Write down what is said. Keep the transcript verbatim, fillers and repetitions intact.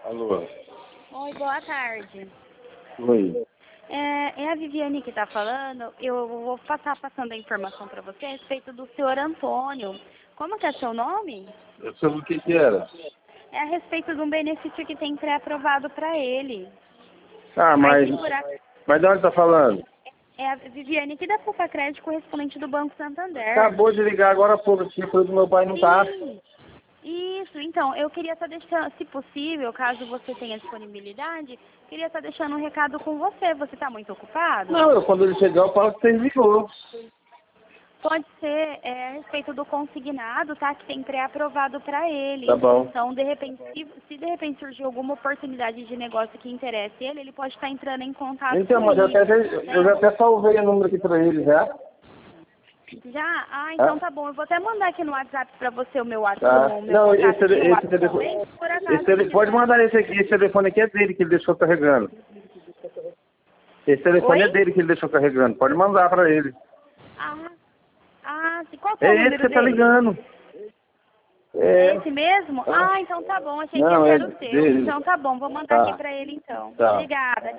Alô? Oi, boa tarde. Oi. É, é a Viviane que está falando. Eu vou passar passando a informação para você a respeito do senhor Antônio. Como que é seu nome? Sobre o que que era? É a respeito de um benefício que tem pré-aprovado para ele. Ah, Aí, mas... se por ac- Mas de onde tá falando? É a Viviane que dá Poupa Crédito, correspondente do Banco Santander. Acabou de ligar agora há pouco, aqui, falou que meu pai não tá. Sim. Isso, então, eu queria estar deixando, se possível, caso você tenha disponibilidade, queria estar deixando um recado com você. Você está muito ocupado? Não, eu, quando ele chegar eu falo que você ligou. Pode ser é, a respeito do consignado, tá? Que tem pré-aprovado para ele. Tá bom. Então, de repente, se, se de repente surgir alguma oportunidade de negócio que interesse ele, ele pode estar entrando em contato Então, mas eu comigo. até, eu já até salvei o número aqui pra ele já. Já? Ah, então Tá? tá bom. Eu vou até mandar aqui no WhatsApp para você o meu Tá. WhatsApp, o meu Não, esse, contato de esse WhatsApp telefone... também, por acaso Esse tele, ele pode quiser. mandar esse aqui, esse telefone aqui é dele que ele deixou carregando. Esse telefone é Oi? dele que ele deixou carregando. Pode mandar pra ele. Ah, ah, sim. Qual que é É o esse que número você tá dele? ligando. É É. esse mesmo? Ah, então tá bom. Achei que Não, esse é era o seu. dele. Então tá bom. Vou mandar aqui Tá. pra ele então. Tá. Obrigada.